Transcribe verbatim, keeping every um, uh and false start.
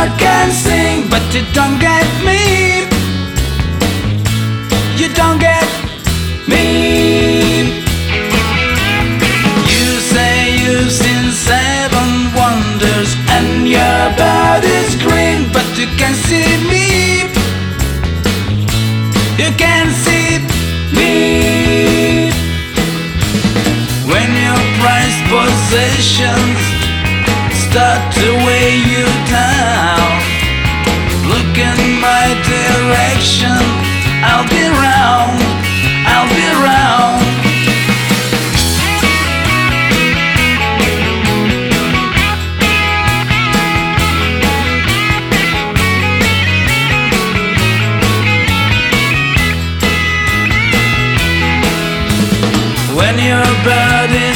I can sing, but you don't get me. You don't get me. You say you've seen seven wonders and your body's green, but you can't see me. You can't see me. When your prized possessions start to weigh you down, look in my direction. I'll be round, I'll be round. When your body's